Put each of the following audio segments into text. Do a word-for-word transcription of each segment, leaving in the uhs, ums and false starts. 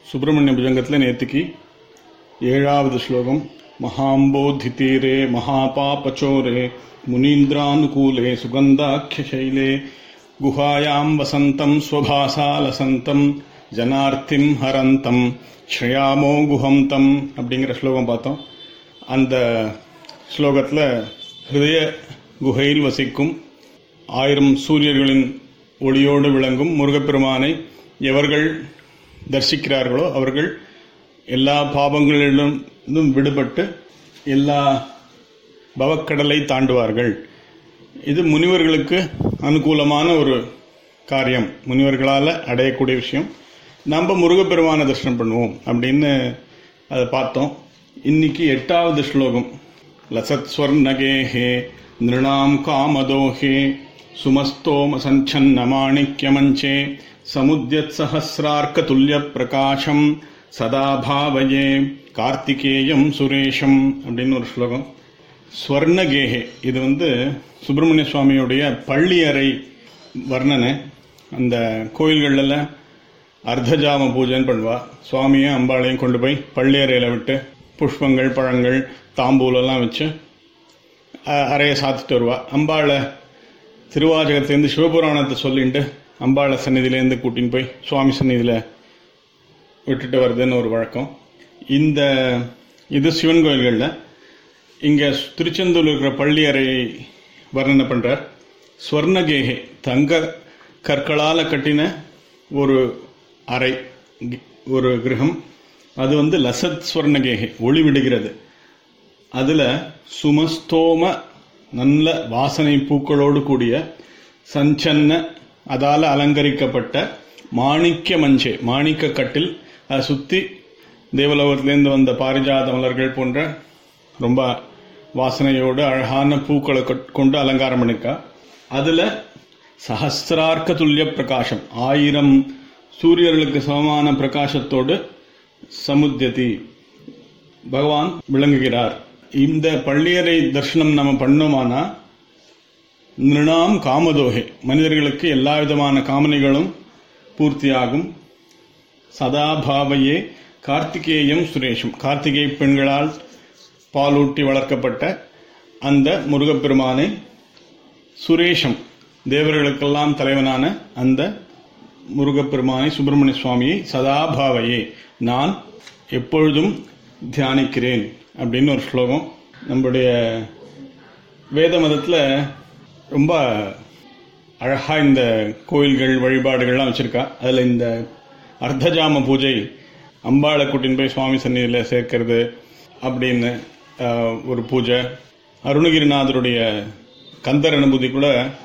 சுப்பிரமணிய புஜங்கத்தில் நேத்திக்கு ஏழாவது ஸ்லோகம். மகாம்போதி தீரே மகாபாபச்சோரே முனீந்திரானுகூலே சுகந்தாக்கிய சைலே குஹாயாம் வசந்தம் ஸ்வபாசாலசந்தம் ஜனார்த்திம் ஹரந்தம் ஸ்ரயாமோ குஹந்தம் அப்படிங்கிற ஸ்லோகம் பார்த்தோம். அந்த ஸ்லோகத்தில் ஹிருதய குகையில் வசிக்கும் ஆயிரம் சூரியர்களின் ஒளியோடு விளங்கும் முருகப்பெருமானை எவர்கள் தரிசிக்கிறார்களோ அவர்கள் எல்லா பாவங்களிலிருந்தும் விடுபட்டு எல்லா பவக்கடலை தாண்டுவார்கள். இது முனிவர்களுக்கு அனுகூலமான ஒரு காரியம், முனிவர்களால் அடையக்கூடிய விஷயம். நம்ம முருகப்பெருமானை தரிசனம் பண்ணுவோம் அப்படின்னு அதை பார்த்தோம். இன்னைக்கு எட்டாவது ஸ்லோகம். லசத் ஸ்வர்ணகேஹே நிருணாம் காமதோஹே சுமஸ்தோம சஞ்சன்ன மாணிக்யமஞ்சே சமுத்யத் சஹஸ்ரார்க்க துல்லிய பிரகாசம் சதா பாவயே கார்த்திகேயம் சுரேஷம் அப்படின்னு ஒரு ஸ்லோகம். ஸ்வர்ணகேஹே இது வந்து சுப்பிரமணிய சுவாமியுடைய பள்ளி அறை வர்ணனை. அந்த கோயில்களில் அர்த்தஜாம பூஜைன்னு பண்ணுவா. சுவாமியும் அம்பாளையும் கொண்டு போய் பள்ளி அறையில் விட்டு புஷ்பங்கள் பழங்கள் தாம்பூலெல்லாம் வச்சு அறையை சாத்திட்டு வருவா. அம்பாளை திருவாச்சகத்திலேருந்து சிவபுராணத்தை சொல்லிட்டு அம்பாளை சந்நிதியிலேருந்து கூட்டின்னு போய் சுவாமி சந்நிதியில் விட்டுட்டு வருதுன்னு ஒரு வழக்கம். இந்த இது சிவன் கோயில்களில். இங்கே திருச்செந்தூர் இருக்கிற பள்ளி அறை வர்ணனை பண்ணுறார். ஸ்வர்ணகேகே தங்க கற்களால் கட்டின ஒரு அறை, ஒரு கிரகம். அது வந்து லசத் ஸ்வர்ணகேகே ஒளி விடுகிறது. அதில் சுமஸ்தோம நல்ல வாசனை பூக்களோடு கூடிய சஞ்சன்ன அதால் அலங்கரிக்கப்பட்ட மாணிக்க மஞ்சே மாணிக்க கட்டில், அதை சுற்றி தேவலோகத்திலேருந்து வந்த பாரிஜாத மலர்கள் போன்ற ரொம்ப வாசனையோடு அழகான பூக்களை கொண்டு அலங்காரம் பண்ணிருக்கா. அதில் சஹஸ்ரார்க்க துல்லிய பிரகாசம், ஆயிரம் சூரியர்களுக்கு சமமான பிரகாசத்தோடு சமுத்தியதி பகவான் விளங்குகிறார். இந்த பள்ளியறை தரிசனம் நம்ம பண்ணோமானா நிருணாம் காமதோகே மனிதர்களுக்கு எல்லா விதமான காமனைகளும் பூர்த்தியாகும். சதாபாவையே கார்த்திகேயம் சுரேஷம் கார்த்திகை பெண்களால் பாலூட்டி வளர்க்கப்பட்ட அந்த முருகப்பெருமானை, சுரேஷம் தேவர்களுக்கெல்லாம் தலைவனான அந்த முருகப்பெருமானை சுப்பிரமணிய சுவாமியை சதாபாவையே நான் எப்பொழுதும் தியானிக்கிறேன் அப்படின்னு ஒரு ஸ்லோகம். நம்முடைய வேத மதத்தில் ரொம்ப அழகாக இந்த கோயில்கள் வழிபாடுகள்லாம் வச்சுருக்கா. அதில் இந்த அர்த்தஜாம பூஜை, அம்பாளை கூட்டின்னு போய் சுவாமி சந்நிதியில் சேர்க்கிறது அப்படின்னு ஒரு பூஜை. அருணகிரிநாதருடைய கந்தர் அனுபூதி கூட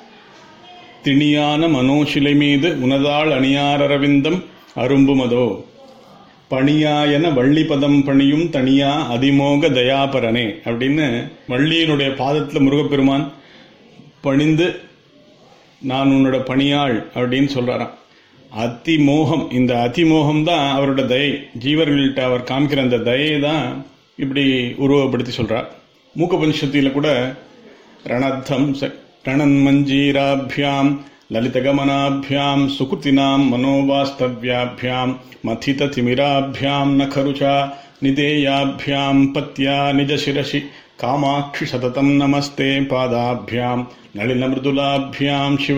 திணியான மனோசிலை மீது உனதாள் அணியார் அரவிந்தம் அரும்புமதோ பணியாயன வள்ளிபதம் பணியும் தனியா அதிமோக தயாபரனே அப்படின்னு வள்ளியினுடைய பாதத்தில் முருகப்பெருமான் பணிந்து நான் உன்னோட பணியாள் அப்படின்னு சொல்றாராம். அதிமோகம், இந்த அதிமோகம் தான் அவரோட தயை. ஜீவர்கள்ட்ட அவர் காமிக்கிற அந்த தயை தான் இப்படி உருவப்படுத்தி சொல்றார். மூக்க பஞ்சத்தில் கூட ரணத்தம் ரணன் மஞ்சீராபியாம் லலிதகமனாபியாம் சுகுத்தினாம் மனோவாஸ்தவ்யாபியாம் மதித திமிராபியாம் நகருச்சா நிதேயாபியாம் பத்யா நிஜசிரசி காமாட்சி சததம் நமஸ்தே பாதாபியாம் நளின மிருதுலாபியாம் சிவ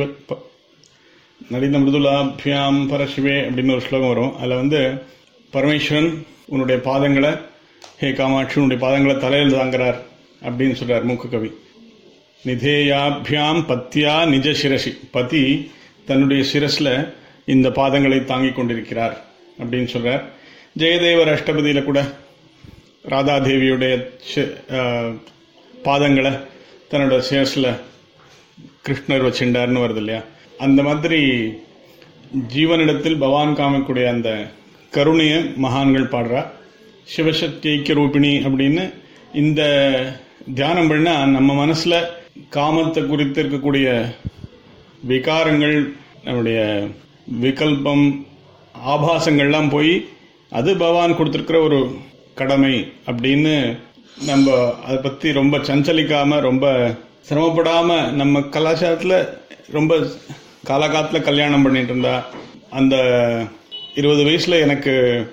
நளின மிருதுலாபியாம் பரசிவே அப்படின்னு ஒரு ஸ்லோகம் வரும். அதில் வந்து பரமேஸ்வரன் உன்னுடைய பாதங்களை, ஹே காமாட்சி உன்னுடைய பாதங்களை தலையில் தாங்கிறார் அப்படின்னு சொல்றார் மூக்க கவி. நிதேயாபியாம் பத்யா நிஜ சிரசி, பதி தன்னுடைய சிரஸ்ல இந்த பாதங்களை தாங்கிக் கொண்டிருக்கிறார் அப்படின்னு சொல்றார். ஜெயதேவர் அஷ்டபதியில கூட ராதாதேவியுடைய பாதங்களை தன்னோட சிரஸ்ல கிருஷ்ணர் வச்சுட்டார்னு வருது இல்லையா. அந்த மாதிரி ஜீவனிடத்தில் பகவான் காமிக்கூடிய அந்த கருணைய மகான்கள் பாடுறா. சிவசக்தி ஐக்கிய ரூபிணி அப்படின்னு இந்த தியானம் பண்ணா நம்ம மனசுல காமத்தை குறித்து இருக்கக்கூடிய விகாரங்கள், நம்முடைய விகல்பம், ஆபாசங்கள்லாம் போய் அது பகவான் கொடுத்துருக்கிற ஒரு கடமை அப்படின்னு நம்ம அதை பற்றி ரொம்ப சஞ்சலிக்காம, ரொம்ப சிரமப்படாம, நம்ம கலாச்சாரத்தில் ரொம்ப காலகாலத்தில் கல்யாணம் பண்ணிட்டு இருந்தா, அந்த இருபது வயசுல எனக்கு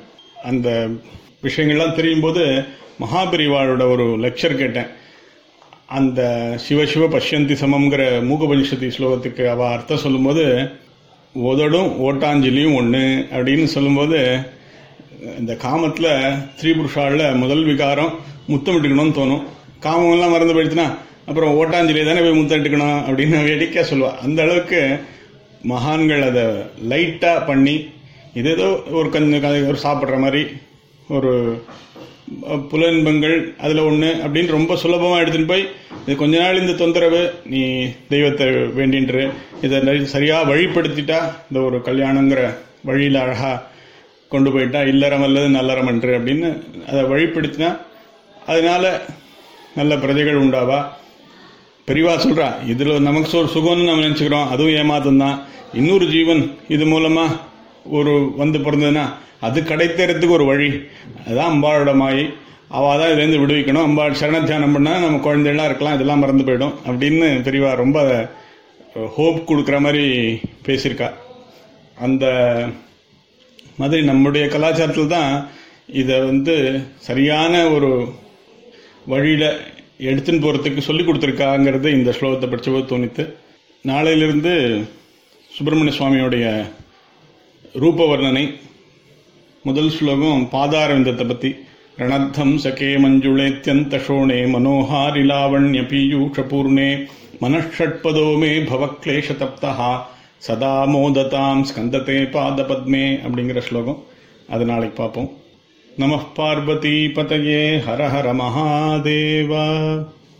அந்த விஷயங்கள்லாம் தெரியும் போது மகாபெரிவாளோட ஒரு லெக்சர் கேட்டேன். அந்த சிவசிவ பஷ்யந்தி சமம்ங்கிற மூகபனிஷத்தி ஸ்லோகத்துக்கு அவ அர்த்தம் சொல்லும்போது உதடும் ஓட்டாஞ்சலியும் ஒன்று அப்படின்னு சொல்லும்போது, இந்த காமத்தில் ஸ்ரீபுருஷாவில் முதல் விகாரம் முத்தமிட்டுக்கணும்னு தோணும். காமம்லாம் மறந்து போயிடுச்சுன்னா அப்புறம் ஓட்டாஞ்சலியை தானே போய் முத்தமிட்டுக்கணும் அப்படின்னு வேடிக்கையாக சொல்லுவாள். அந்த அளவுக்கு மகான்கள் அதை லைட்டாக பண்ணி இது ஏதோ ஒரு கொஞ்சம் ஒரு சாப்பிட்ற மாதிரி ஒரு புலன்பங்கள் அதில் ஒன்று அப்படின்னு ரொம்ப சுலபமாக எடுத்துகிட்டு போய் இது கொஞ்ச நாள் இந்த தொந்தரவு நீ தெய்வத்தை வேண்டின்று இதை சரியாக வழிப்படுத்திட்டா இந்த ஒரு கல்யாணங்கிற வழியில் அழகாக கொண்டு போயிட்டா இல்லறம் அல்லது நல்லறம் என்று அப்படின்னு அதை வழிப்படுத்தினா அதனால நல்ல பிரஜைகள் உண்டாவா. பெரியவா சொல்கிறா இதில் நமக்கு ஒரு சுகம்னு நம்ம நினச்சிக்கிறோம், அதுவும் ஏமாத்தம் தான். இன்னொரு ஜீவன் இது மூலமாக ஒரு வந்து பிறந்ததுன்னா அது கிடைத்தறதுக்கு ஒரு வழி, அதுதான் அம்பாளோட மாயை. அவள் தான் இதுலேருந்து விடுவிக்கணும். அம்பாள் சரண தியானம் பண்ணால் நம்ம குழந்தைகளாக இருக்கலாம், இதெல்லாம் மறந்து போயிடும் அப்படின்னு பெரியவா ரொம்ப ஹோப் கொடுக்குற மாதிரி பேசியிருக்கா. அந்த மாதிரி நம்முடைய கலாச்சாரத்தில் தான் இதை வந்து சரியான ஒரு வழியில் எடுத்துன்னு போகிறதுக்கு சொல்லி கொடுத்துருக்காங்கிறது இந்த ஸ்லோகத்தை படித்தபோது தோணித்து. நாளையிலிருந்து சுப்பிரமணிய சுவாமியோடைய ரூப வர்ணனை. முதல் ஸ்லோகம் பாதாரவிந்தத்தை பற்றி. ரணத்தம் சகே மஞ்சுளேத்யந்த ஷோணே மனோஹாரி லாவண்ய பீயூஷபூர்ணே மனஷட்பதோ மே பவக்லேஷ தப்தஹா சதா மோததாம் ஸ்கந்ததே பாதபத்மே அப்படிங்கிற ஸ்லோகம். அது நாளைக்கு பார்ப்போம். நமः பார்வதி பதயே ஹர ஹர மகாதேவா.